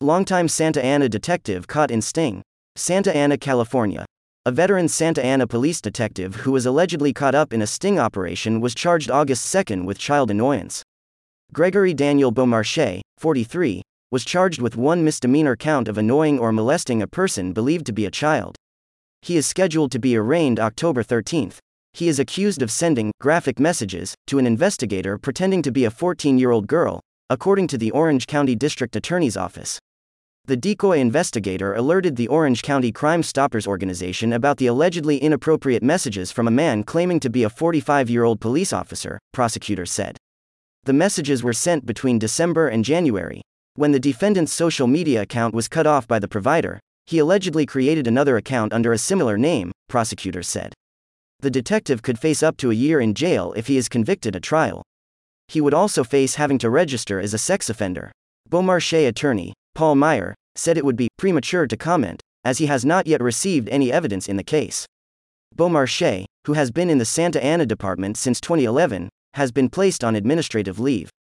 Longtime Santa Ana detective caught in sting. Santa Ana, California. A veteran Santa Ana police detective who was allegedly caught up in a sting operation was charged August 2 with child annoyance. Gregory Daniel Beaumarchais, 43, was charged with one misdemeanor count of annoying or molesting a person believed to be a child. He is scheduled to be arraigned October 13. He is accused of sending graphic messages to an investigator pretending to be a 14-year-old girl, according to the Orange County District Attorney's Office. The decoy investigator alerted the Orange County Crime Stoppers organization about the allegedly inappropriate messages from a man claiming to be a 45-year-old police officer, prosecutors said. The messages were sent between December and January. When the defendant's social media account was cut off by the provider, he allegedly created another account under a similar name, prosecutors said. The detective could face up to a year in jail if he is convicted at trial. He would also face having to register as a sex offender. Beaumarchais attorney, Paul Meyer, said it would be premature to comment, as he has not yet received any evidence in the case. Beaumarchais, who has been in the Santa Ana department since 2011, has been placed on administrative leave.